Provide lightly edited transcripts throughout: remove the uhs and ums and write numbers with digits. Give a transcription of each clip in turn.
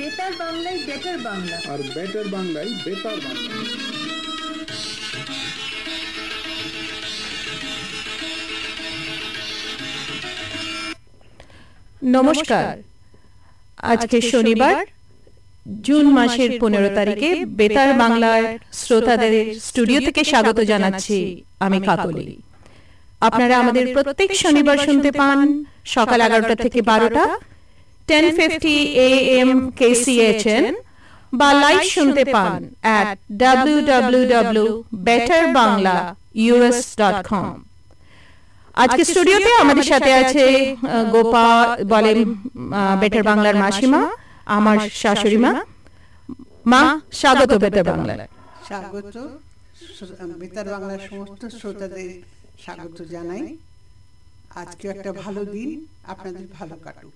বেতার বাংলায় বেটার বাংলা, আর বেটার বাংলায় বেতার বাংলা। নমস্কার। আজকে শনিবার, জুন মাসের 15 তারিখে বেতার বাংলার শ্রোতাদের স্টুডিও থেকে স্বাগত জানাচ্ছি আমি কাকলি। আপনারা আমাদের প্রত্যেক শনিবার শুনতে পান সকাল 11টা থেকে 12টা 1050 AM KCHN বা লাইভ শুনতে পান at www.betterbanglaus.com। আজকে স্টুডিওতে আমাদের সাথে আছে গোপা বলেন বেটার বাংলার মাসিমা, আমার শাশুড়ি মা। মা, স্বাগত বেতার বাংলায়। স্বাগত, বেতার বাংলার সমস্ত শ্রোতাদের স্বাগত জানাই। আজকে একটা ভালো দিন, আপনাদের ভালো কাটুক।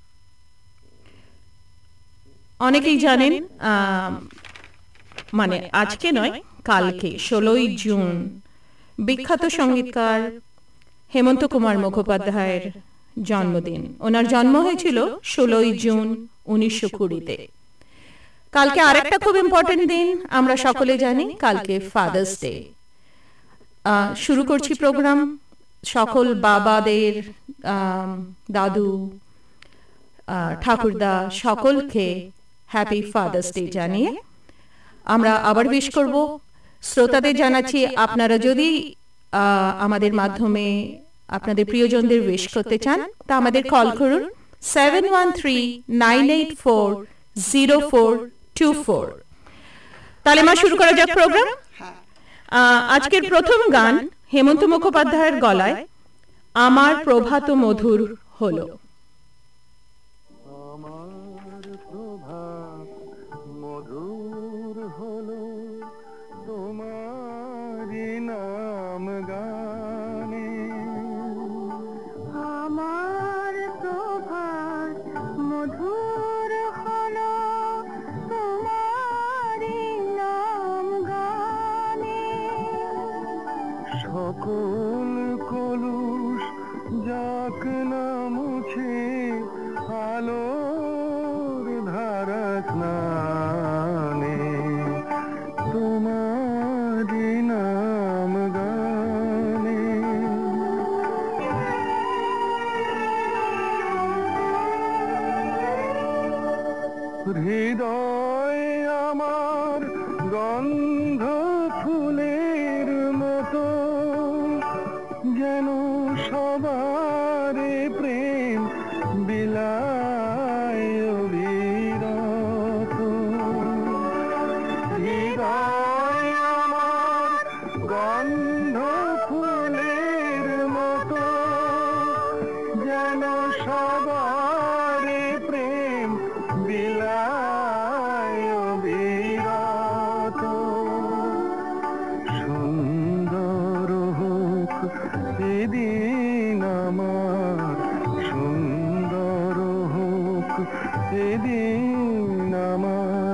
অনেকেই জানেন মানে আজকে নয়, কালকে 16ই জুন বিখ্যাত সঙ্গীতকার হেমন্ত কুমার মুখোপাধ্যায়ের জন্মদিন। ওনার জন্ম হয়েছিল 16ই জুন 1920-তে। কালকে আরেকটা খুব ইম্পর্টেন্ট দিন, আমরা সকলে জানি, কালকে ফাদার্স ডে। শুরু করছি প্রোগ্রাম সকল বাবাদের, দাদু, ঠাকুরদা সকলকে হ্যাপি ফাদার্স ডে জানিয়ে আমরা আবার উইশ করব। শ্রোতাদের জানাচ্ছি, আপনারা যদি আমাদের মাধ্যমে আপনাদের প্রিয়জনদের উইশ করতে চান তা আমাদের কল করুন 7139840424। তাহলে মা শুরু করা যাক প্রোগ্রাম। আজকের প্রথম গান হেমন্ত মুখোপাধ্যায়ের গলায়, আমার প্রভাত মধুর হলো। সকল কলুষ যাক না মুছে আলোর ধারা স্নানে, তোমারি নাম গানে। হৃদয় আমার গন্ধ ফুলের মতো, যেন সবারে প্রেম বিলায় অবিরত। হৃদয় আমার গন্ধ ফুলের মতো, যেন সবারে প্রেম বিলায় অবিরত। সুন্দর হোক এদিন আমার, সুন্দর হোক এদিন আমার,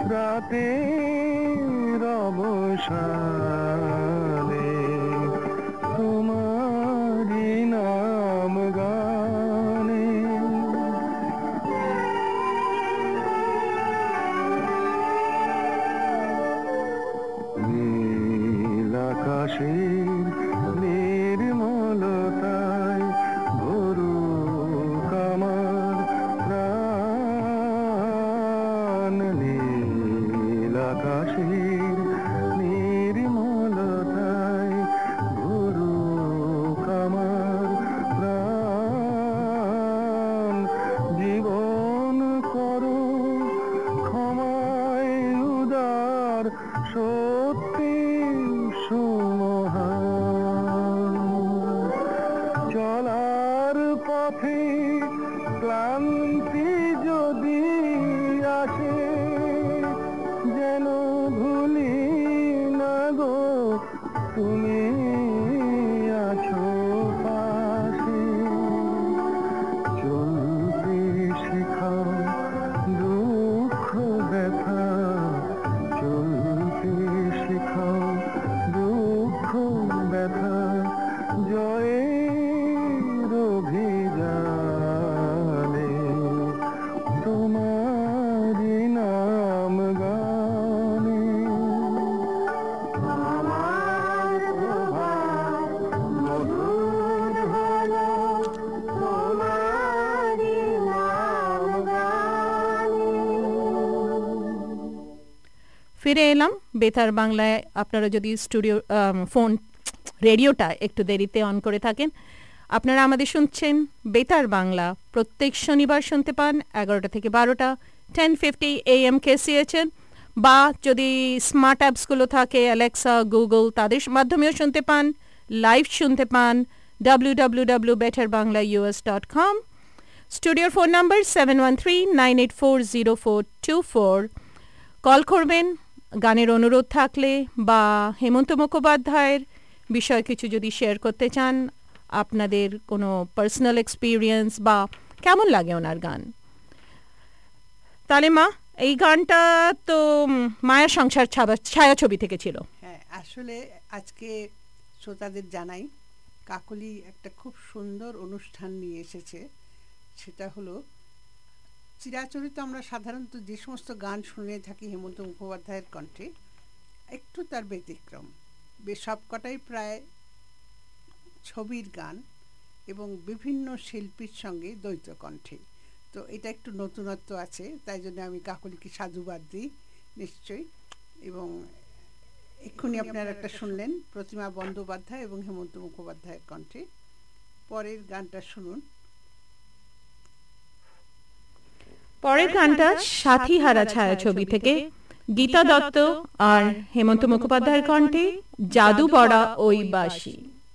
রাতের অবসানে, তোমারি নাম গানে। নীল আকাশের নির্মলতায় ভরুক আমার প্রাণ। নীল আকাশের নির্মলতায় ভরুক আমার প্রাণ। জীবন করো ক্ষমায় উদার, সত্যি সুমহান। চলার পথে ক্লান্তি যদি আসে, যেন ভুলি না গো তুমি আছো পাশে। চলতে শেখাও দুঃখ ব্যথা, চলতে শেখাও দুঃখ ব্যথা, জয়ের অভিযানে ফিরে এলাম বেতার বাংলায়। আপনারা যদি স্টুডিও ফোন রেডিওটা একটু দেরিতে অন করে থাকেন, আপনারা আমাদের শুনছেন বেতার বাংলা। প্রত্যেক শনিবার শুনতে পান 11টা থেকে 12টা 1050 AM KCHN, বা যদি স্মার্ট অ্যাপসগুলো থাকে অ্যালেক্সা, গুগল, তাদের মাধ্যমেও শুনতে পান। লাইভ শুনতে পান www.betterbanglaus.com। স্টুডিওর ফোন নাম্বার 7139840424। কল করবেন গানের অনুরোধ থাকলে বা হেমন্ত মুখোপাধ্যায়ের বিষয়ে কিছু যদি শেয়ার করতে চান, আপনাদের কোনো পার্সোনাল এক্সপিরিয়েন্স বা কেমন লাগে ওনার গান। তাহলে মা, এই গানটা তো মায়া সংসার ছায়াছবি থেকে ছিল। হ্যাঁ, আসলে আজকে শ্রোতাদের জানাই কাকলি একটা খুব সুন্দর অনুষ্ঠান নিয়ে এসেছে। সেটা হলো চিরাচরিত আমরা সাধারণত যে সমস্ত গান শুনে থাকি হেমন্ত মুখোপাধ্যায়ের কণ্ঠে, একটু তার ব্যতিক্রম। সবকটাই প্রায় ছবির গান এবং বিভিন্ন শিল্পীর সঙ্গে দ্বৈত কণ্ঠে। তো এটা একটু নতুনত্ব আছে, তাই জন্য আমি কাকলিকে সাধুবাদ দিই নিশ্চয়ই। এবং এক্ষুনি আপনারা একটা শুনলেন প্রতিমা বন্দ্যোপাধ্যায় এবং হেমন্ত মুখোপাধ্যায়ের কণ্ঠে। পরের গানটা শুনুন। পরের গানটা সাথী হারা ছায়াছবি থেকে গীতা দত্ত আর হেমন্ত মুখোপাধ্যায়ের কণ্ঠে, জাদু পড়া ওই বাঁশি।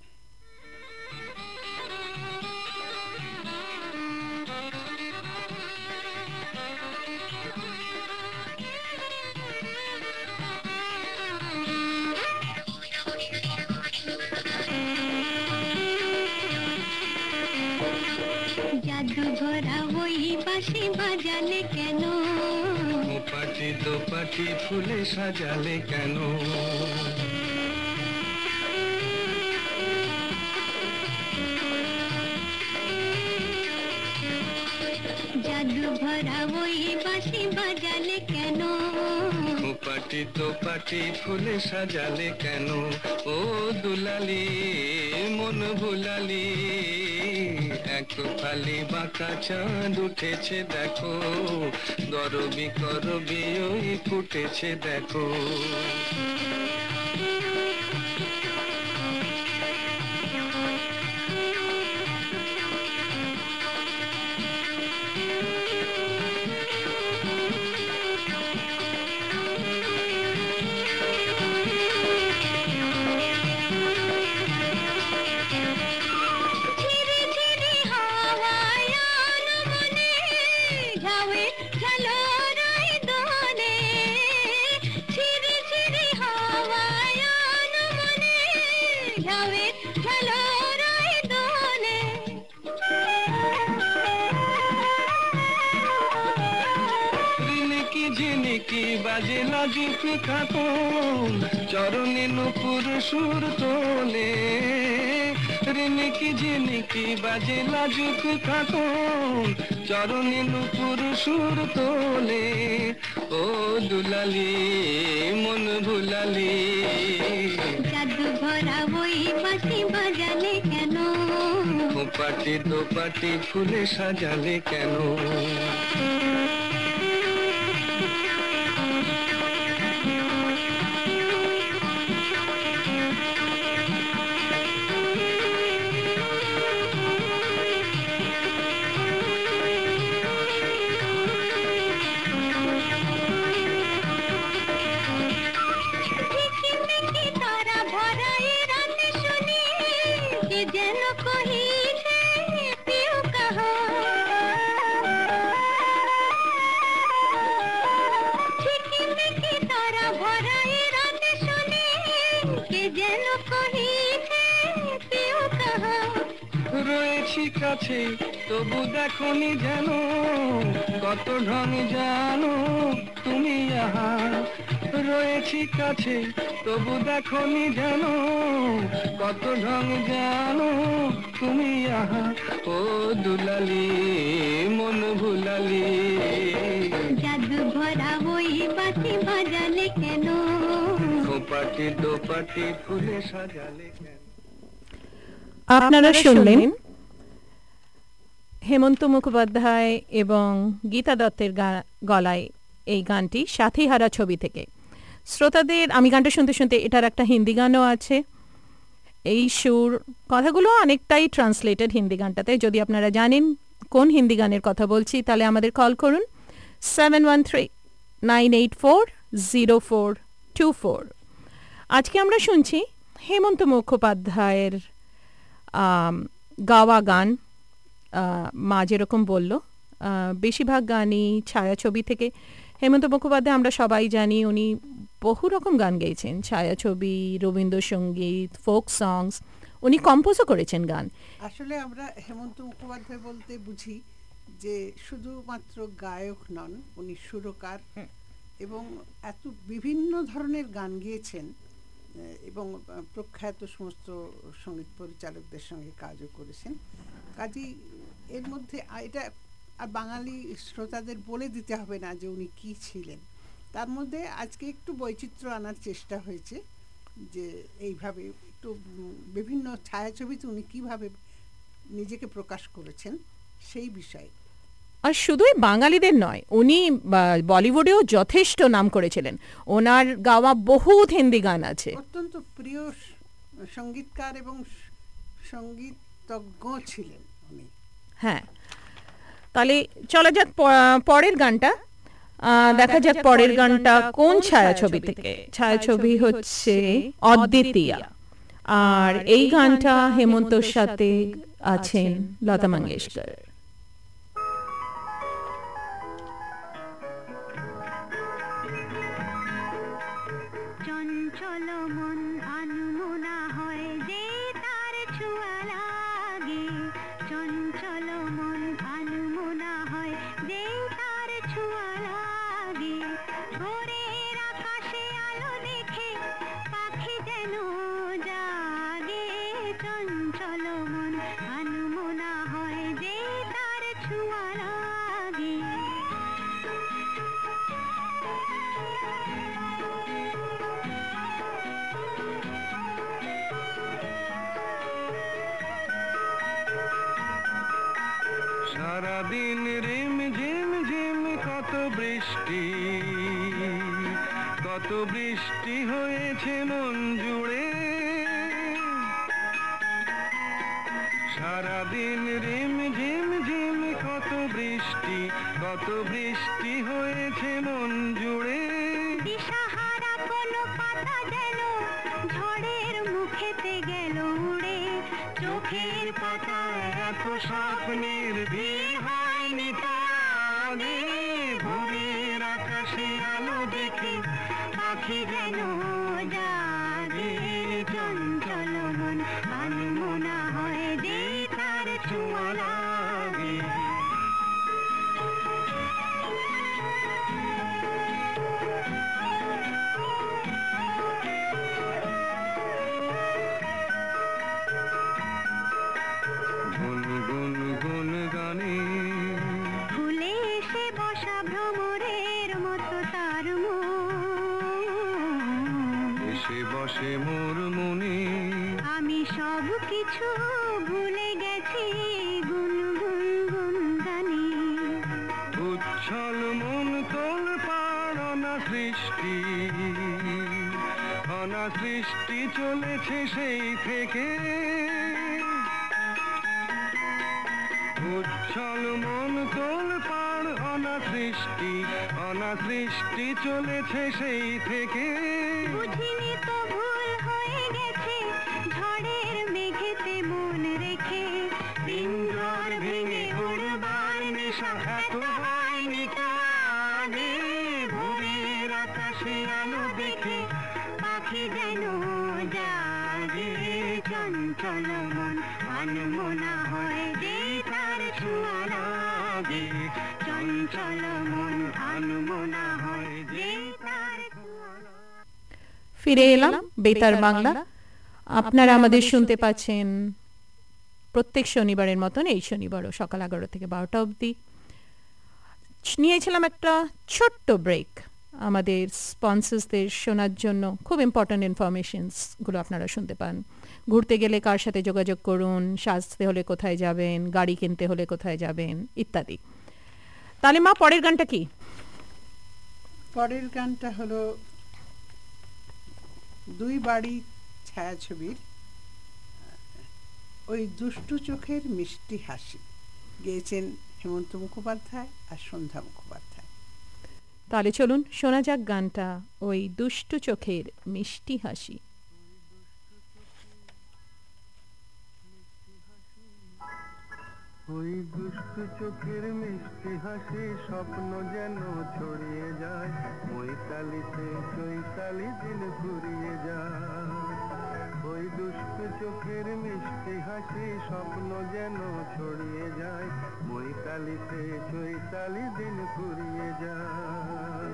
জাদু ভরা ওই বাঁশি বাজালে কেন, পাটি দোপাটি ফুলে সাজালে কেন, জাদু ভরা ওই বাঁশি বাজালে কেন, পাটি দোপাটি ফুলে সাজালে কেন, ও দুলালি মন ভুলালি, এক ফালি বাঁকা চাঁদ উঠেছে দেখো, গরবি করবি ওই ফুটেছে দেখো। বাজে লাজুক খাতুন চরণে নুপুর সুর তোলে, রিনিকি ঝিনিকি বাজে লাজুক খাতুন চরণে নুপুর সুর তোলে, ও দুলালি মন ভুলালি, জাদু ভরা ওই বাঁশি বাজালে কেন, পাটি দোপাটি ফুলে সাজালে কেন। রয়েছি কাছে তবু দেখনি যেন, কত ঢং জানো তুমি আহা, রয়েছি কাছে তবু দেখনি যেন, কত ঢং জানো তুমি আহা, ও দুলালি মন ভুলালি, জাদু ভরা ওই বাঁশি বাজালে কেন, পাটি দোপাটি ফুলে সাজালে কেন। আপনারা শুনলেন হেমন্ত মুখোপাধ্যায় এবং গীতা দত্তের গলায় এই গানটি সাথী হারা ছবি থেকে। শ্রোতাদের আমি গানটা শুনতে শুনতে এটার একটা হিন্দি গানও আছে, এই সুর কথাগুলো অনেকটাই ট্রান্সলেটেড হিন্দি গানটাতে। যদি আপনারা জানেন কোন হিন্দি গানের কথা বলছি তাহলে আমাদের কল করুন 7139840424। আজকে আমরা শুনছি হেমন্ত মুখোপাধ্যায়ের গাওয়া গান। মা যেরকম বলল, বেশিরভাগ গানই ছায়াছবি থেকে। হেমন্ত মুখোপাধ্যায় আমরা সবাই জানি উনি বহু রকম গান গেয়েছেন, ছায়াছবি, রবীন্দ্রসঙ্গীত, ফোক সংস, উনি কম্পোজও করেছেন গান। আসলে আমরা হেমন্ত মুখোপাধ্যায় বলতে বুঝি যে শুধুমাত্র গায়ক নন, উনি সুরকার এবং এত বিভিন্ন ধরনের গান গেয়েছেন এবং প্রখ্যাত সমস্ত সঙ্গীত পরিচালকদের সঙ্গে কাজও করেছেন। কাজেই এর মধ্যে এটা আর বাঙালি শ্রোতাদের বলে দিতে হবে না যে উনি কী ছিলেন। তার মধ্যে আজকে একটু বৈচিত্র্য আনার চেষ্টা হয়েছে, যে এইভাবে একটু বিভিন্ন ছায়াছবিতে উনি কীভাবে নিজেকে প্রকাশ করেছেন সেই বিষয়ে। আর শুধুই বাঙালিদের নয়, উনি বলিউডেও যথেষ্ট নাম করেছিলেন, ওনার গাওয়া বহুত হিন্দি গান আছে। অত্যন্ত প্রিয় সঙ্গীতকার এবং সঙ্গীতজ্ঞ ছিলেন উনি। হ্যাঁ, তাহলে চলা যাক পরের গানটা, দেখা যাক পরের গানটা কোন ছায়াছবি থেকে। ছায়াছবি হচ্ছে অদ্বিতীয়া, আর এই গানটা হেমন্তর সাথে আছেন লতা মঙ্গেশকর। চঞ্চল মন আনমনা হয় যে তার ছোঁয়া লাগে, চঞ্চল মন আনমনা হয় যে তার ছোঁয়া লাগে। ভোরের আকাশে আলো দেখে পাখি যেন জাগে, চঞ্চল মন আনমনা হয় যে তার ছোঁয়া লাগে। সারাদিন রিম ঝিম ঝিম কত বৃষ্টি, কত বৃষ্টি হয়েছে মন জুড়ে। সারাদিন রিম ঝিম ঝিম কত বৃষ্টি, কত বৃষ্টি হয়েছে মন জুড়ে। দিশাহারা কোনো পাতা যেন ঝড়ের মুখেতে গেল উড়ে, চোখের পাতায় এত স্বপ্নের ভিড় হয়নি তো আগে। ভোরের আকাশে আলো দেখে পাখি যেন জাগে, চঞ্চল মন আনমনা হয় যে তার ছোঁয়া লাগে। গুন গুন গুন গানে ফুলে এসে বসা ভ্রমরের মতো তার মন, এসে বসে মোর মনে। আমি সব কিছু ভুলে গেছি গুন গুন গুন গানে। উচ্ছল মন তোল পার অনা সৃষ্টি, অনা সৃষ্টি চলেছে সেই থেকে। উচ্ছল মন তোল পার অনা সৃষ্টি, অনা সৃষ্টি চলেছে সেই থেকে। বুঝিনি তো ভুল হয়ে গেছে ঝড়ের মেঘেতে মন রেখে, ইন্দ্রর ভেঙে উড়বার নেশা এত হয়নি তো আগে। ভোরের আকাশে আলো দেখে পাখি যেন জাগে, চঞ্চল মন আনমনা হয় যে তার ছোঁয়া লাগে, চঞ্চল মন আনমনা হয় যে তার ছোঁয়া লাগে। ফিরে এলাম বেতার বাংলা। আপনারা আমাদের শুনতে পাচ্ছেন প্রত্যেক শনিবারের মতন এই শনিবারও সকাল 11 থেকে 12টা অবধি। নিয়েছিলাম একটা ছোট্ট ব্রেক আমাদের স্পন্সরসদের শোনার জন্য। খুব ইম্পর্ট্যান্ট ইনফরমেশনসগুলো আপনারা শুনতে পান। ঘুরতে গেলে কার সাথে যোগাযোগ করুন, সাজতে হলে কোথায় যাবেন, গাড়ি কিনতে হলে কোথায় যাবেন ইত্যাদি। তাহলে মা পরের গানটা কি? পরের গানটা হলো দুই বাড়ি ছায়াছবির ওই দুষ্টু চোখের মিষ্টি হাসি গেয়েছেন হেমন্ত মুখোপাধ্যায় আর সন্ধ্যা মুখোপাধ্যায়। তাহলে চলুন শোনা যাক গানটা ওই দুষ্টু চোখের মিষ্টি হাসি। ওই দুষ্টু চোখের মিষ্টি হাসি স্বপ্ন যেন ছড়িয়ে যায়, মৈতালিতে চৈতালি দিন ফুরিয়ে যায়। ওই দুষ্টু চোখের মিষ্টি হাসি স্বপ্ন যেন ছড়িয়ে যায়, মৈতালিতে চৈতালি দিন ফুরিয়ে যায়।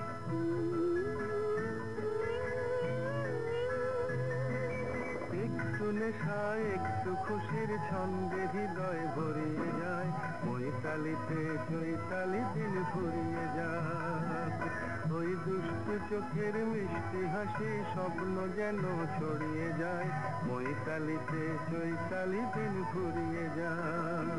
একটু নেশা একটু খুশির ছন্দে হৃদয় ভরিয়ে যায়, মৈতালিতে চৈতালি দিন ফুরিয়ে যায়। ওই দুষ্টু চোখের মিষ্টি হাসি স্বপ্ন যেন ছড়িয়ে যায়, মৈতালিতে চৈতালি দিন ফুরিয়ে যায়।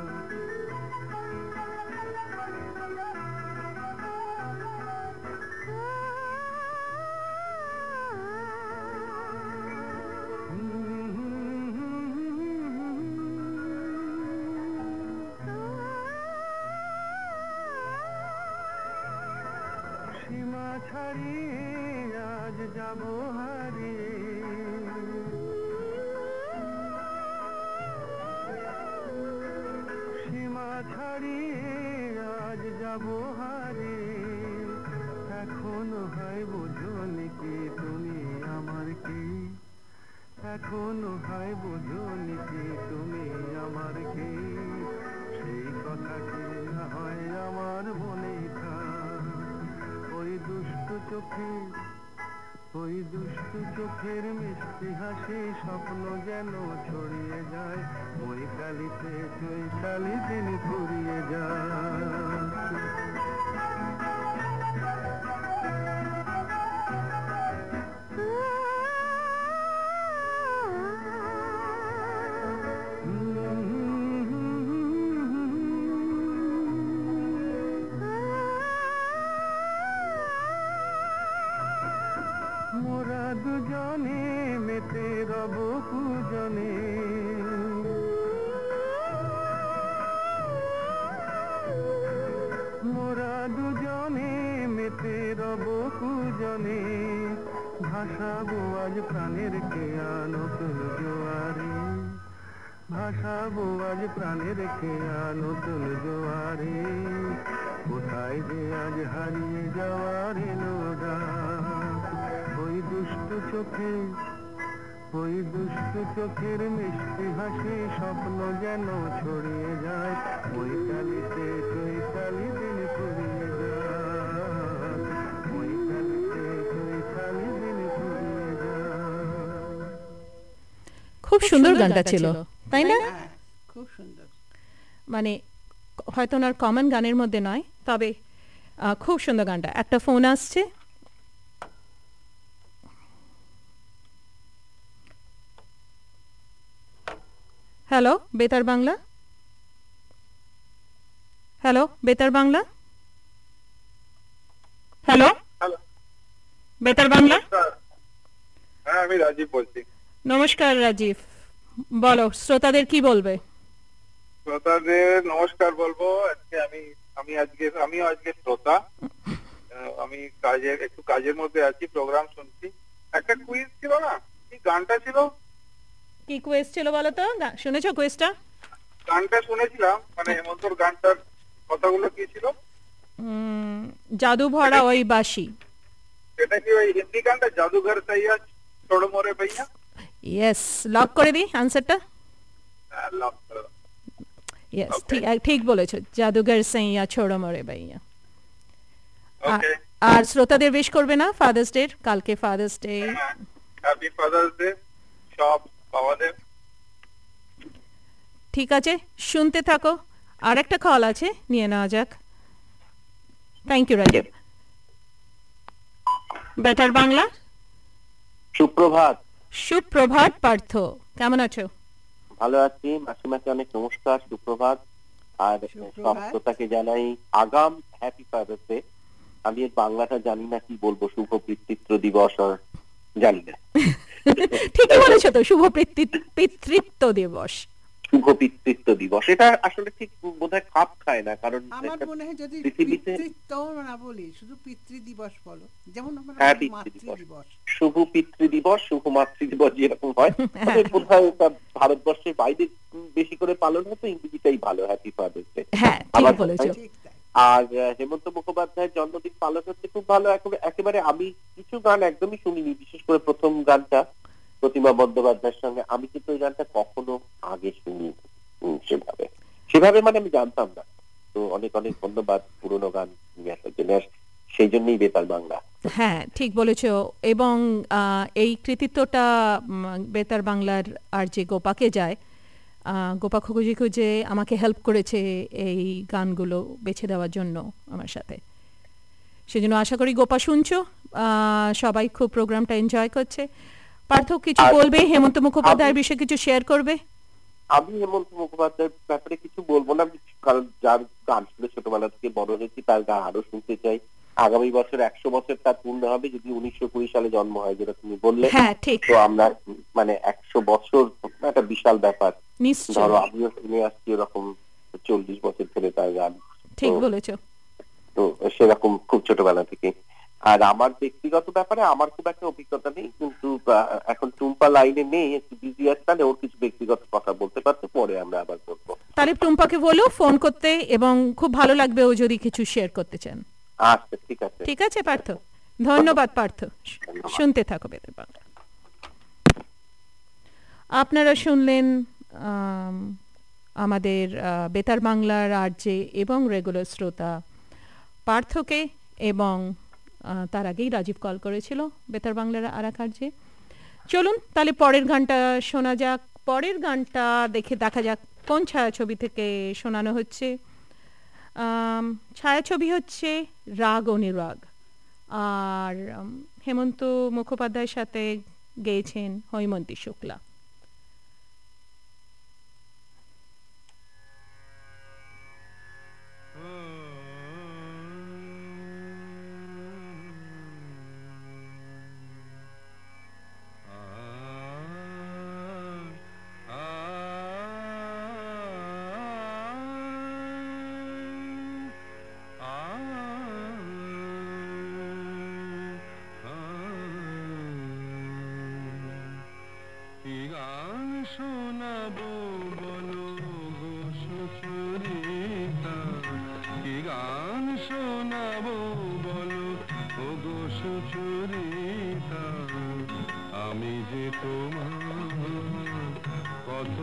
সীমা ছাড়িয়ে আজ যাব হারিয়ে, সীমা ছাড়িয়ে আজ যাব হারিয়ে। এখনো হয় বোঝনি কি তুমি আমার কি, এখনো হয় বোঝনি কি তুমি আমার কি। সেই কথা কি না হয় আমার মনে থাক। ওই দুষ্টু চোখে, ওই দুষ্টু চোখের মিষ্টি হাসি স্বপ্ন যেন ছড়িয়ে যায়, মৈতালিতে চৈতালি দিন ফুরিয়ে যায়। মোরা দুজনে মেতে রব পূজনে, মোরা দুজনে মেতে রব পূজনে। ভাসাবো আজ প্রাণের কেয়া নতুন জোয়ারে, ভাসাবো আজ প্রাণের কেয়া নতুন জোয়ারে। কোথায় যে আজ হারিয়ে যাওয়ার এলো ডাক। ওই দুষ্টু চোখে, ওই দুষ্টু চোখের মিষ্টি হাসি স্বপ্ন যেন ছড়িয়ে যায়, মৈতালিতে চৈতালি দিন ফুরিয়ে যায়, মৈতালিতে চৈতালি দিন ফুরিয়ে যায়। খুব সুন্দর গানটা ছিল, তাই না? হ্যাঁ, খুব সুন্দর। মানে হয়তো ওনার কমন গানের মধ্যে নয়, তবে খুব সুন্দর গানটা। একটা ফোন আসছে। হ্যালো বেতার বাংলা, হ্যালো বেতার বাংলা, হ্যালো বেতার বাংলা। হ্যাঁ, আমি রাজীব বলছি। নমস্কার রাজীব, বলো শ্রোতাদের কি বলবে? শ্রোতাদের নমস্কার বলবো। আজকে আমিও আজকে শ্রোতা। আমি একটু কাজের মধ্যে আছি, প্রোগ্রাম শুনছি। একটা কুইজ ছিল না, কি গানটা ছিল? কি কুইজ ছিল বলো তো? শুনেছো কুইজটা? গানটা শুনেছিলাম, মানে হেমন্তর গানটার কথাগুলো কি ছিল? জাদু ভরা ওই বাঁশি। এটা কি ওই হিন্দি গানটা জাদুঘর সাইয়া ছোড় মোরে ভাইয়া? ইয়েস, লক করে দিই আনসারটা। লক করো। ইয়েস, ঠিক বলেছো, জাদুঘর সাইয়া ছোড় মোরে ভাইয়া। ওকে, আর শ্রোতাদের উইশ করবে না ফাদার্স ডে? কালকে father's day. Happy father's day সব বাবাদের। ঠিক আছে, শুনতে থাকো। আর একটা কল আছে, নিয়ে নেওয়া যাক। Thank you Rajib. Better Bangla, সুপ্রভাত। সুপ্রভাত পার্থ, কেমন আছো? ভালো আছি, মাসিমাকে অনেক নমস্কার, সুপ্রভাত। আর সব শ্রোতাকে জানাই আগাম হ্যাপি ফাদার্স ডে। আমি এর বাংলাটা জানি না কি বলবো, শুভ পিতৃত্ব দিবস আর জানি না। ঠিকই বলেছো তো, শুভ পিতৃত্ব দিবস। শুভ পিতৃত্ব দিবস, এটা আসলে ঠিক বোধহয় খাপ খায় না, কারণ আমার মনে হয় যদি পৃথিবীতে পিতৃত্ব না বলি, শুধু পিতৃ দিবস বলো, যেমন আমরা হ্যাঁ বলি পিতৃ মাতৃ দিবস, দিবস। শুভ পিতৃ দিবস, শুভ মাতৃ দিবস যেরকম হয়, তবে বোধহয় এটা ভারতবর্ষের বাইরে বেশি করে পালন হতো, ইংরেজিটাই ভালো, হ্যাপি ফাদার্স ডে। হ্যাঁ ঠিক বলেছো। ঠিক তাই। আর হেমন্ত মুখোপাধ্যায়ের জন্মদিন পালন হচ্ছে খুব ভালো। একেবারে আমি কিছু গান একদমই শুনিনি, বিশেষ করে প্রথম গানটা প্রতিমা বন্দ্যোপাধ্যায়ের সঙ্গে, আমি কিন্তু ওই গানটা কখনো আগে শুনি সেভাবে মানে আমি জানতাম না। তো অনেক অনেক ধন্যবাদ পুরোনো গান নিয়ে আসার জন্য, সেই জন্যই বেতার বাংলা। হ্যাঁ ঠিক বলেছো। এবং এই কৃতিত্বটা বেতার বাংলার আর যে গোপাকে যায়, গোপা খুঁজে খুঁজে আমাকে হেল্প করেছে এই গানগুলো বেছে দেওয়ার জন্য আমার সাথে। সেজন্য আশা করি গোপা শুনছো, সবাই খুব প্রোগ্রামটা এনজয় করছে। পার্থ কিছু বলবে হেমন্ত মুখোপাধ্যায়ের বিষয়ে, কিছু শেয়ার করবে? আমি হেমন্ত মুখোপাধ্যায়ের ব্যাপারে কিছু বলবো না, কারণ যার গান শুনে ছোটবেলা থেকে বড় হয়েছি তার গান আরো শুনতে চাই। আগামী বছর 100 বছর তার পূর্ণ হবে, যদি 1920 সালে জন্ম হয় যেটা তুমি বললে। হ্যাঁ ঠিক। তো আমরা মানে 100 বছর একটা বিশাল ব্যাপার। নিশ্চয়। ধরো আমিও শুনে আসছি এরকম 40 বছর ধরে তার গান। ঠিক বলেছো। তো সেরকম খুব ছোটবেলা থেকে। আর আমার ব্যক্তিগত ব্যাপারে আমার খুব একটা অভিজ্ঞতা নেই, কিন্তু এখন টুম্পা লাইনে নেই, একটু বিজি আছে, তাহলে ওর কিছু ব্যক্তিগত কথা বলতে পারতে, পরে আমরা আবার বলবো। তাহলে টুম্পাকে বলো ফোন করতে, এবং খুব ভালো লাগবে ও যদি কিছু শেয়ার করতে চান। আচ্ছা ঠিক আছে। ঠিক আছে পার্থ, ধন্যবাদ পার্থ। শুনতে থাকো বেতার বাংলা। আপনারা শুনলেন আমাদের বেতার বাংলার আরজে এবং রেগুলার শ্রোতা পার্থকে, এবং তার আগেই রাজীব কল করেছিল বেতার বাংলার আর এক আরজে। চলুন তাহলে পরের গানটা শোনা যাক। পরের গানটা দেখা যাক কোন ছায়াছবি থেকে শোনানো হচ্ছে। ছায়াছবি হচ্ছে রাগ অনুরাগ, আর হেমন্ত মুখোপাধ্যায়ের সাথে গেয়েছেন হৈমন্তী শুক্লা। আমি যে তোমার কত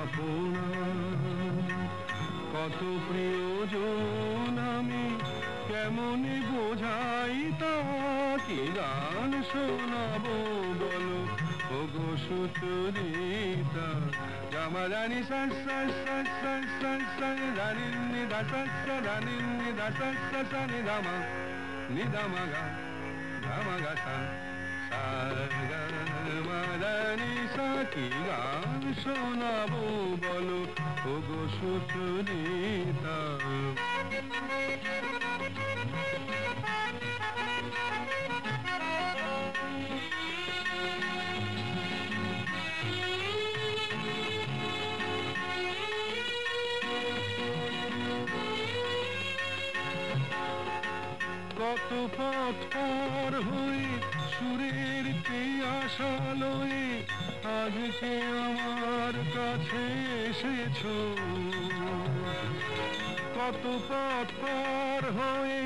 আপন, কত প্রিয়জন, আমি কেমন বোঝাই তা, কি গান শোনাবো বলো ওগো সুচরিতা। জামারানি রানী নিদা রানী নিদা নিদামা নিদামা গা ধামা গা সা মারানি সাকি গান শোনাবো বলো ওগো সুচরিতা। কত পথ পার হয়ে সুরের পিয়াসা লয়ে আজকে আমার কাছে এসেছো, কত পথ পার হয়ে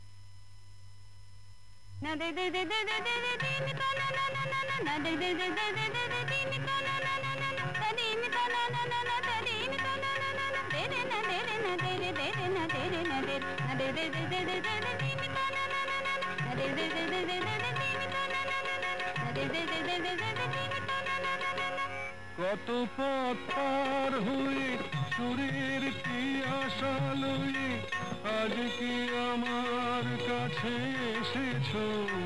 কত পথ পার হয়ে সুরের পিয়াসা লয়ে আজকে আমার কাছে এসেছো,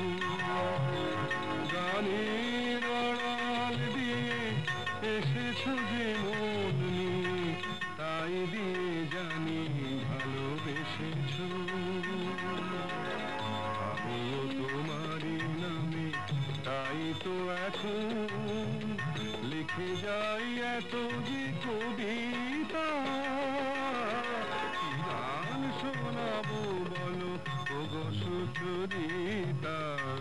গানের আড়াল দিয়ে এসেছো যে মন নিয়ে, তাই দিয়ে জানি ভালোবেসেছো। আমিও তোমারই নামে তাই তো এখন লিখে যাই এত যে কবিতা, কি গান শোনাবো বলো ওগো সুচরিতা।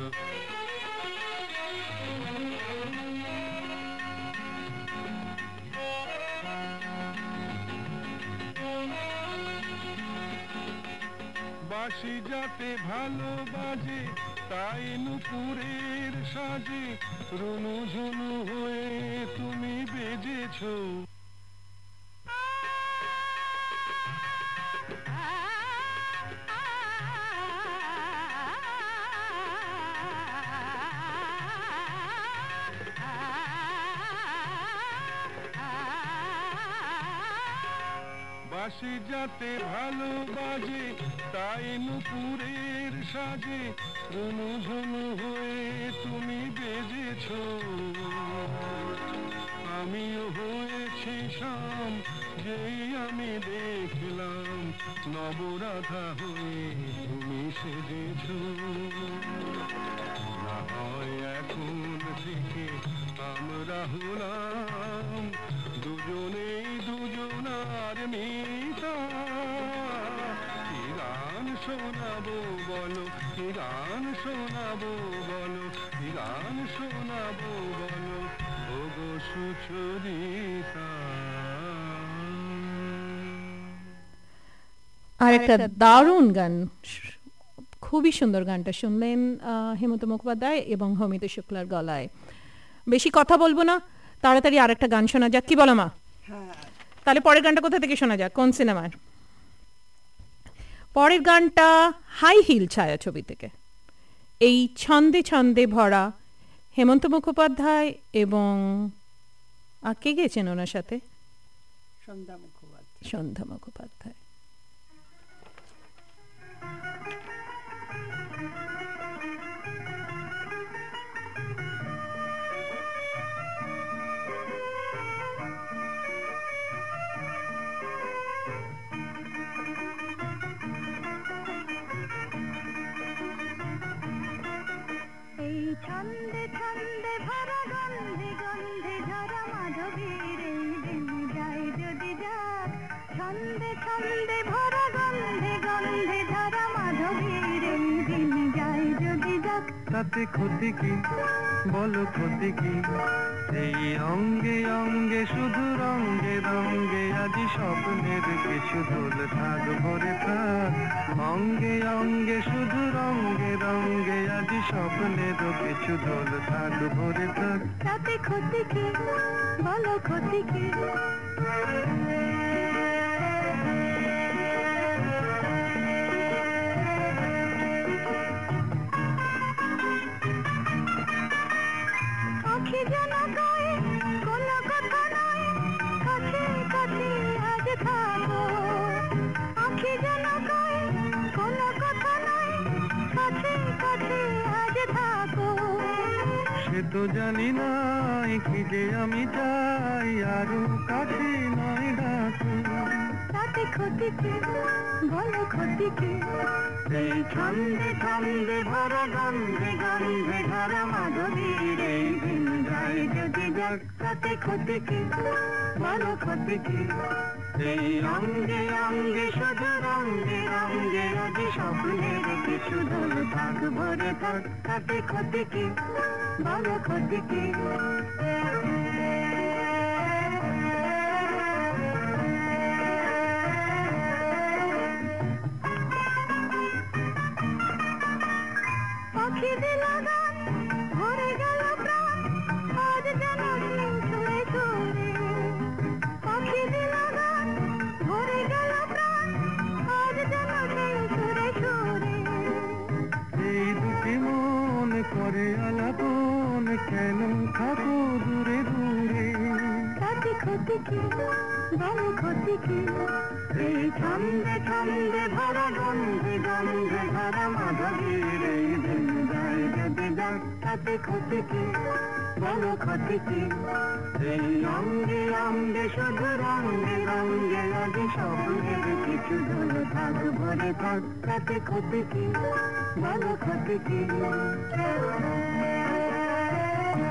বাঁশি যাতে ভালো বাজে তাই নুপুরের সাজে রুনু ঝুনু হয়ে তুমি বেজেছো। বাঁশি যাতে ভালো বাজে তাই নুপুরের সাজে রুনু ঝুনু হয়ে তুমি বেজেছো। আমিও হয়েছি শাম যেই আমি দেখলাম নবরাধা হয়ে তুমি সেজেছো। না হয় এখন থেকে আমরা হলাম দুজনেই দুজনার মিতা। কি গান শোনাবো বলো, কি গান শোনাবো বলো, কি গান শোনাবো বলো ওগো সুচরিতা। আর একটা দারুণ গান, খুবই সুন্দর গানটা শুনলেন হেমন্ত মুখোপাধ্যায় এবং হমিত শুক্লার গলায়। বেশি কথা বলবো না, তাড়াতাড়ি আরেকটা গান শোনা যাক, কি বলো মা? হ্যাঁ, তাহলে পরের গানটা কোথা থেকে শোনা যাক, কোন সিনেমার? পরের গানটা হাই হিল ছায়াছবি থেকে। এই ছন্দে ছন্দে ভরা, হেমন্ত মুখোপাধ্যায় এবং আর কে গেছেন ওনার সাথে? সন্ধ্যা মুখোপাধ্যায়। সন্ধ্যা মুখোপাধ্যায়। ছন্দে ছন্দে ভরা গন্ধে গন্ধে ঝরা মাধবীর এই দিন যাই যদি যাক। ছন্দে ছন্দে ভরা গন্ধে গন্ধে ঝরা মাধবীর এই দিন যাই যদি যাক। তাতে ক্ষতি কি বলো ক্ষতি কি, এই অঙ্গে অঙ্গে শুধু রঙ্গে রঙ্গে আজি স্বপ্নের কিছু দোল থাক ভরে থাক। অঙ্গে অঙ্গে শুধু রঙ্গে রঙ্গে আজি স্বপ্নের কিছু দোল থাক ভরে থাক। তাতে ক্ষতি কি বলো ক্ষতি কি। আখি যেন গায়ে কোনো কথা নয়, কাছে কাছে আজ থাকো। আখি যেন গায়ে কোনো কথা নয়, কাছে কাছে আজ থাকো। সে তো জানি না কি যে আমি চাই আরো কাছে নয় ডাকো। তাতে ক্ষতি কি বলো ক্ষতি কি। এই ছন্দে ছন্দে ভরা গন্ধে গন্ধে ঝরা মাধবীর এই দিন যাই যদি যাক। তাতে ক্ষতি কি বলো ক্ষতি কি। এই অঙ্গে অঙ্গে শুধু রঙ্গে রঙ্গে আজি স্বপ্নের কিছু দোল থাক ভরে থাক। তাতে ক্ষতি কি বলো ক্ষতি কি। পাখি দিল গান ভরে গেল প্রাণ আজ যেন ছুঁড়ে ছুঁড়ে। পাখি দিল গান ভরে গেল প্রাণ আজ যেন ছুঁড়ে ছুঁড়ে। এই দুটি মন করে আলাপন কেন থাকো দূরে দূরে। তাতে ক্ষতি কি বলো ক্ষতি কি। এই ছন্দে ছন্দে ভরা গন্ধে গন্ধে ভরা মাধবীর এই দিন যাই যদি যাক। তাতে ক্ষতি কি বলো ক্ষতি কি। এই অঙ্গে অঙ্গে শুধু রঙ্গে রঙ্গে আজি স্বপ্নের কিছু দোল থাক ভরে থাক। তাতে ক্ষতি কি বলো ক্ষতি কি।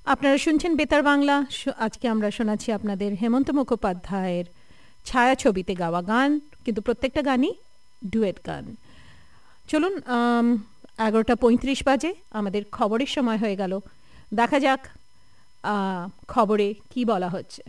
আপনারা শুনছেন বেতার বাংলা। আজকে আমরা শোনাচ্ছি আপনাদের হেমন্ত মুখোপাধ্যায়ের ছায়াছবিতে গাওয়া গান, কিন্তু প্রত্যেকটা গানই ডুয়েট গান। চলুন, 11:35 বাজে, আমাদের খবরের সময় হয়ে গেল। দেখা যাক খবরে কি বলা হচ্ছে।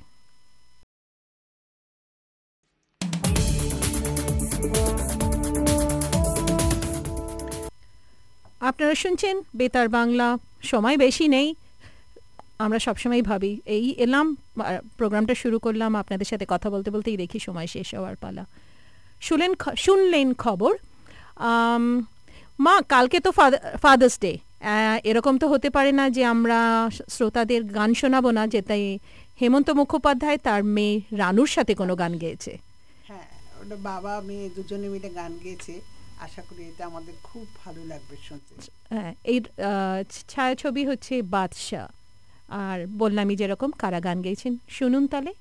আপনারা শুনছেন বেতার বাংলা। সময় বেশি নেই, আমরা সবসময় ভাবি এই এলাম, প্রোগ্রামটা শুরু করলাম, আপনাদের সাথে কথা বলতে বলতেই দেখি সময় শেষ হওয়ার পালা। শুনলেন খবর। মা, কালকে তো ফাদার্স ডে। এরকম তো হতে পারে না যে আমরা শ্রোতাদের গান শোনাবো না, যে তাই হেমন্ত মুখোপাধ্যায় তার মেয়ে রানুর সাথে কোনো গান গেয়েছে। হ্যাঁ, ওটা বাবা মেয়ে দুজনে মিলে গান গেয়েছে। আশা করি এটা আমাদের খুব ভালো লাগবে শুনতে। হ্যাঁ, এই ছায়াছবি হচ্ছে বাদশা। আর বললামই যেরকম কারা গান গেয়েছেন, শুনুন তাহলে।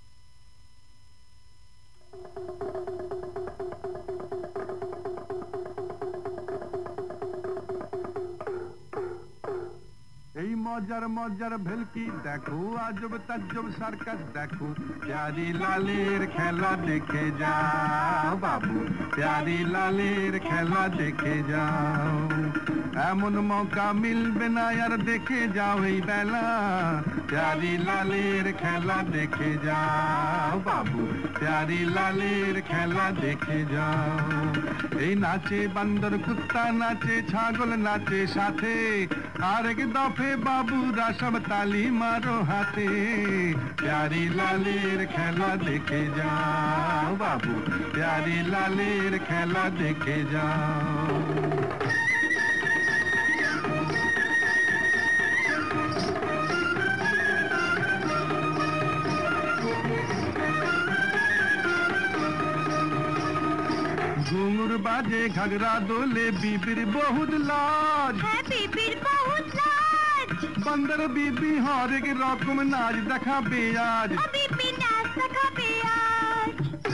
এই মজার মজার ভেলকি দেখো, আজব তাজ্জব সার্কাস দেখো, প্যারি লালের খেলা দেখে যাও বাবু, প্যারি লালের খেলা দেখে যাও। এমন মৌকা মিলবে না আর, দেখে যাও এই বেলা, প্যারি লালের খেলা দেখে যাও বাবু, প্যারি লালের খেলা দেখে যাও। এই নাচে বান্দর, কুত্তা নাচে, ছাগল নাচে সাথে, আরেক দফে বাবুরা সব তালি মারো হাতে, প্যারি লালের খেলা দেখে যাও বাবু, প্যারি লালের খেলা দেখে যাও। ঘুঙুর বাজে, ঘাগরা দোলে, বিবির বহুত লাজ, হ্যাঁ বিবির বহুত লাজ, বন্দর বিবি হরেক রকম নাচ দেখাবে আজ, ও বিবি নাচ দেখাবে আজ।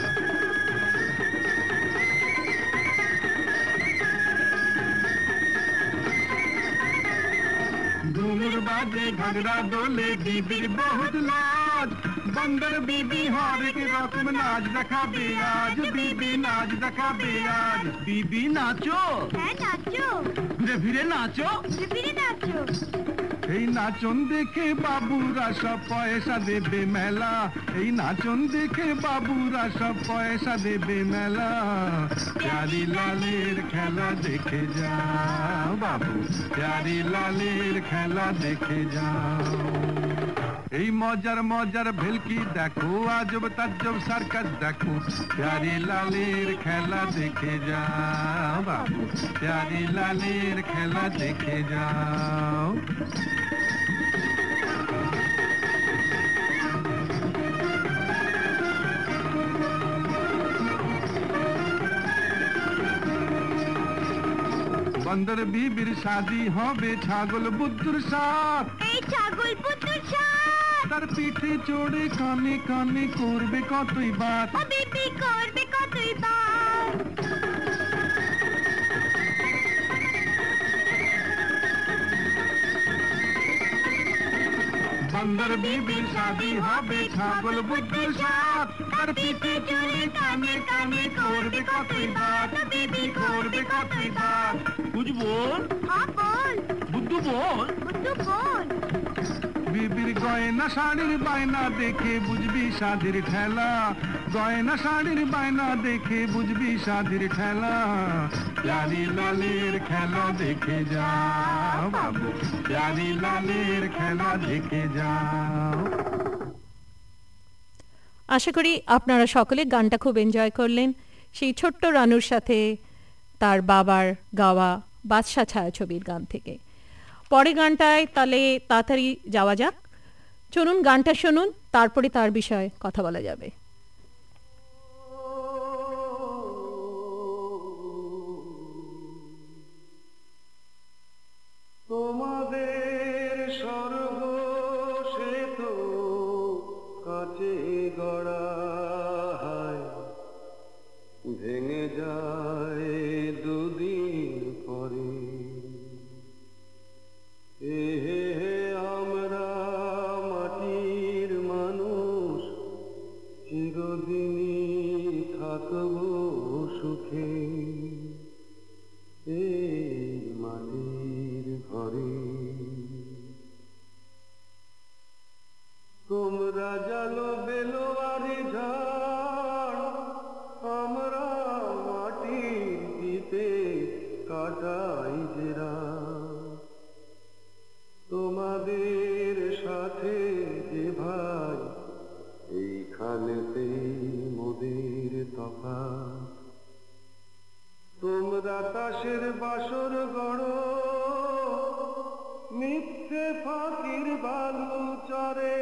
ঘুঙুর বাজে, ঘাগরা দোলে, বিবির বহুত লাজ, বন্দর বিবি হরেক রকম নাচ দেখাবে আজ, বিবি নাচ দেখাবে আজ। বিবি নাচো, হ্যাঁ নাচো, ঘুরে ফিরে নাচো, বিবিরে নাচো। এই নাচন দেখে বাবুরা সব পয়সা দেবে মেলা, এই নাচন দেখে বাবুরা সব পয়সা দেবে মেলা, প্যারি লালের খেলা দেখে যাও বাবু, প্যারি লালের খেলা দেখে যাও। এই মজার মজার ভেলকি দেখো, আজব তাজ্জব সার্কাস দেখো, প্যারি লালের খেলা দেখে যাও বাবু, প্যারি লালের খেলা দেখে যাও। বন্দর বিবির শাদি হবে ছাগল বুদ্ধুর সাথ, এই ছাগল পুতুর সাথ, তার পিঠে চড়ে কানে কানে করবে কতই বাত, ও বিবি করবে কতই বাত। বন্দর বিবির শাদি হবে ছাগল বুদ্ধুর সাথ, তার পিঠে চড়ে কানে কানে করবে কতই বাত, বিবি করবে কতই বাত। বুঝবো হ্যাঁ বল, বুদ্ধু বল, বুদ্ধু বল। বিবির গয়না শাড়ির বায়না দেখে বুঝবি শাদির ঠেলা, গয়না শাড়ির বায়না দেখে বুঝবি শাদির ঠেলা, প্যারি লালের খেলা দেখে যাও বাবু, প্যারি লালের খেলা দেখে যাও। আশা করি আপনারা সকলে গানটা খুব এনজয় করলেন। সেই ছোট্ট রানুর সাথে তার বাবার গাওয়া বাদশা ছায়াছবির গান থেকে। পরে গানটায় তাহলে তাড়াতাড়ি যাওয়া যাক। চলুন গানটা শুনুন, তারপরে তার বিষয়ে কথা বলা যাবে। তোমাদের স্বর্গ সে তো কাছে গড়া হয়, ভেঙে যায় দুদিন পরে। এ আমরা এই মাটির ঘরে তোমরা জালো বেলোয়ারি ঝাড়, আমরা মাটির দিতে কাটাই যে রাত। তোমাদের সাথে যে ভাই এইখানেতেই মোদের তফাৎ। তোমরা তাসের বাসর গড়, মিথ্যে ফাঁকির বালু চরে।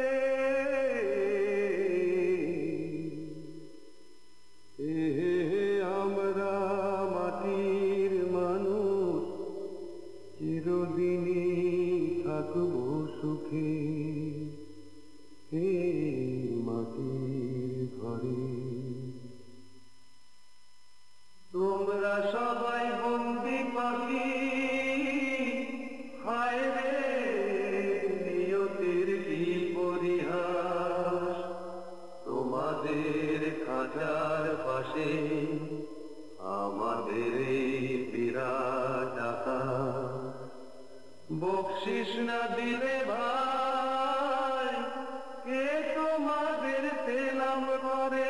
আমরা মাটির মানুষ চিরদিনই থাকবো সুখে মাটির ঘরে। তোমরা সবাই বন্দি পাখি, হায় রে নিয়তির কি পরিহাস। তোমাদের খাঁচার পাশে আমাদের এই বিরাট আকাশ। বকশিস না দিলে ভাই কে তোমাদের পেলাম করে।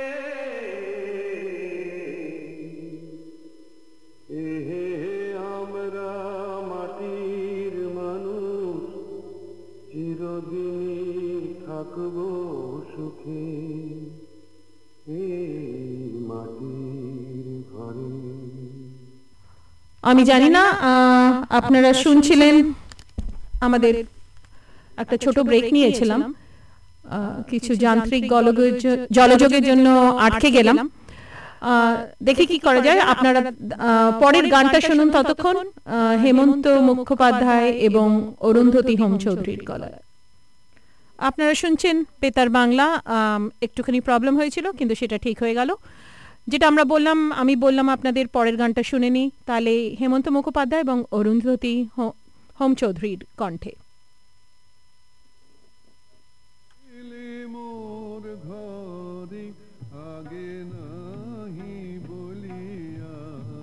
আমরা মাটির মানুষ চিরদিনই থাকবো সুখে মাটির ঘরে। আমি জানি না আপনারা শুনছিলেন, আমাদের একটা ছোট ব্রেক নিয়েছিলাম, কিছু যান্ত্রিক জলযোগের জন্য আটকে গেলাম। দেখি কি করা যায়। আপনারা পরের গানটা শুনুন ততক্ষণ, হেমন্ত মুখোপাধ্যায় এবং অরুন্ধতী হোম চৌধুরীর গলায়। আপনারা শুনছেন বেতার বাংলা। একটুখানি প্রবলেম হয়েছিল কিন্তু সেটা ঠিক হয়ে গেল। যেটা আমি বললাম আপনাদের পরের গানটা শুনে নিই, তাহলে হেমন্ত মুখোপাধ্যায় এবং অরুন্ধতী হোম চৌধুরীর কণ্ঠে। মোর ঘরে আগে নাহি বলিয়া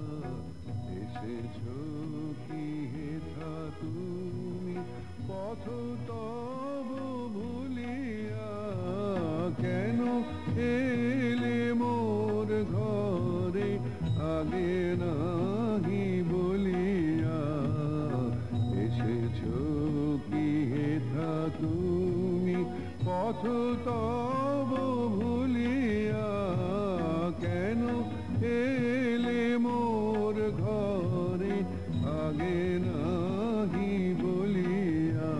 এসেছ কি হেথা তুমি পথ তব ভুলিয়া। কেন এলে মোর ঘরে আগে নাহি বলিয়া এসেছ কি হেথা তুমি পথ তব ভুলিয়া। কেন এলে মোর ঘরে আগে নাহি বলিয়া।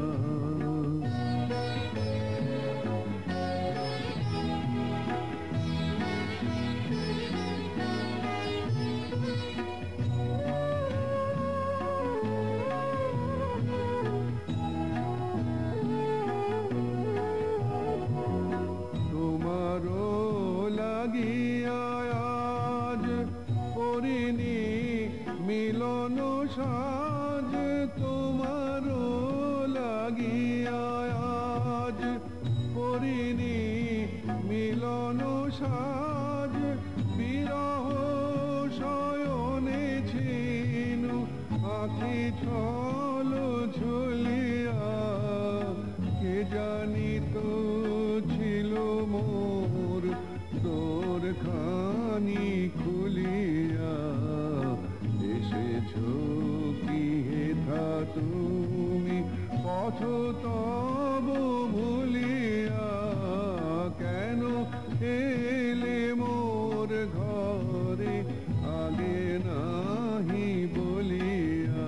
তোমারও লাগিয়া আজ করিনি মিলন সাজ। তোমারও লাগিয়া আজ করিনি মিলন সাজ। বিরহ শয়নে ছিনু আখি ছল ঝুলিয়া। কে জানি তো ছিল মোর তোর খানি খুলিয়া। এসেছ কি হেথা তুমি পথ তব ভুলিয়া। কেন এলে মোর ঘরে আগে নাহি বলিয়া।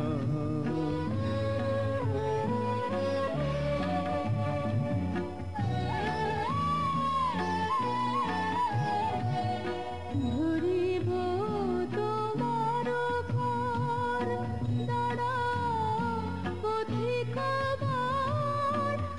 ধরিব তোমার ঘর দাঁড়া পথিক আমার।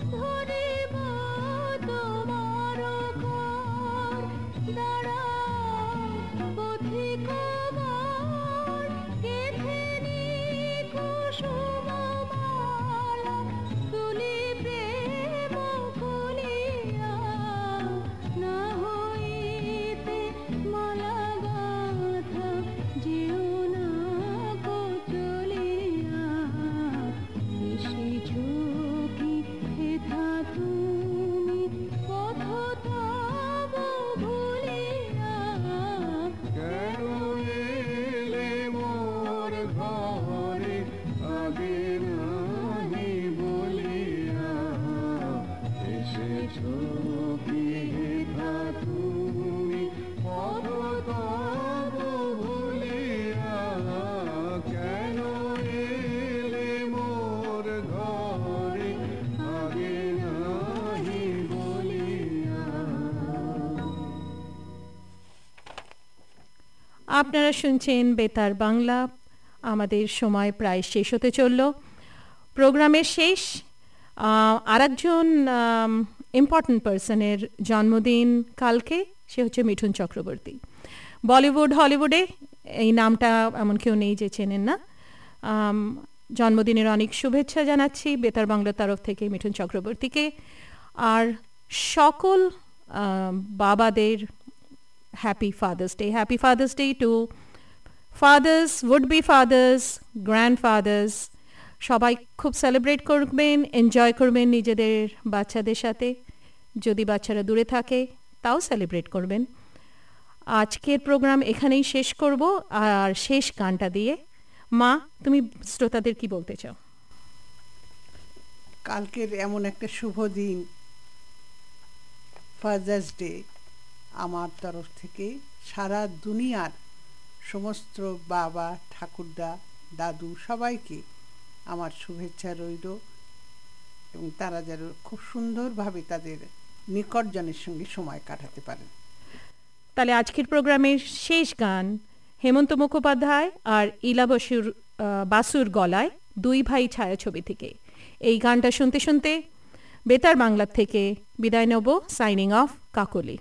ঘরে আগে নাহি বলিয়া এসেছো কি হেথা তুমি পথ তব ভুলিয়া কেন এলে মোর ঘরে আগে নাহি বলিয়া। আপনারা শুনছেন বেতার বাংলা। আমাদের সময় প্রায় শেষ হতে চলল। প্রোগ্রামের শেষ আরেকজন ইম্পর্ট্যান্ট পার্সনের জন্মদিন কালকে, সে হচ্ছে মিঠুন চক্রবর্তী। বলিউড হলিউডে এই নামটা এমন কেউ নেই যে চেনেন না। জন্মদিনের অনেক শুভেচ্ছা জানাচ্ছি বেতার বাংলার তরফ থেকে মিঠুন চক্রবর্তীকে। আর সকল বাবাদের Happy Father's Day. Happy Father's Day to fathers, would-be fathers, grandfathers. সবাই খুব সেলিব্রেট করবেন, এনজয় করবেন নিজেদের বাচ্চাদের সাথে। যদি বাচ্চারা দূরে থাকে তাও সেলিব্রেট করবেন। আজকের প্রোগ্রাম এখানেই শেষ করব আর শেষ গানটা দিয়ে। মা, তুমি শ্রোতাদের কি বলতে চাও? কালকের এমন একটা শুভ দিন, ফাদার্স ডে, আমার তরফ থেকে সারা দুনিয়ার সমস্ত বাবা, ঠাকুরদা, দাদু সবাইকে আমার শুভেচ্ছা রইল এবং তারা যেন খুব সুন্দরভাবে তাদের নিকটজনের সঙ্গে সময় কাটাতে পারেন। তাহলে আজকের প্রোগ্রামের শেষ গান হেমন্ত মুখোপাধ্যায় আর ইলা বাসুর গলায় দুই ভাই ছায়াছবি থেকে। এই গানটা শুনতে শুনতে বেতার বাংলা থেকে বিদায় নেব। সাইনিং অফ, কাকলি।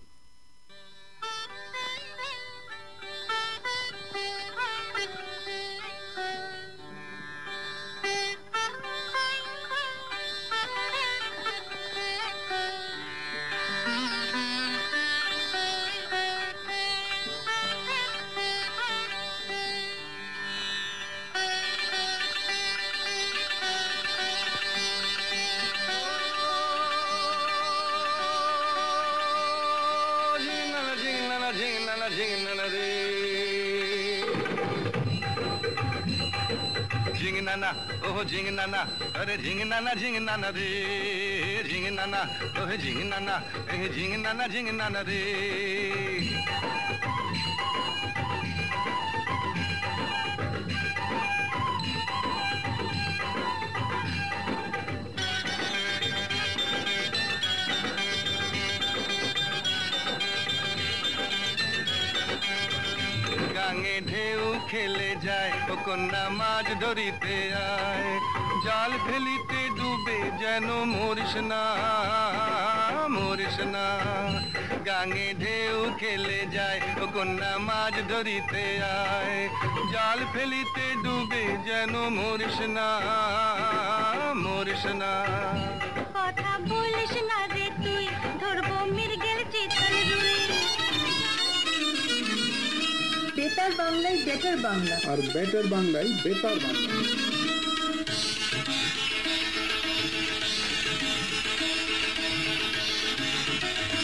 ঝিংনানা ওহ ঝিংনানা, আরে ঝিংনানা ঝিংনানা রে, ঝিংনানা ওহ ঝিংনানা, এ ঝিংনানা ঝিংনানা রে। গাঙে ঢেউ খেলে যায় ও কন্যা মাছ ধরিতে আয়, জাল ফেলিতে ডুবে যেন মরিস না, মরিস না। গাঙে ঢেউ খেলে যায় ও কন্যা মাছ ধরিতে আয়, জাল ফেলিতে ডুবে যেন মরিস না, মরিস না। কথা বলিস না রে তুই, ধরবো মৃগের চিতল রুই। বেতার বাংলায় বেটার বাংলা। আর বেটার বাংলায় বেতার বাংলা।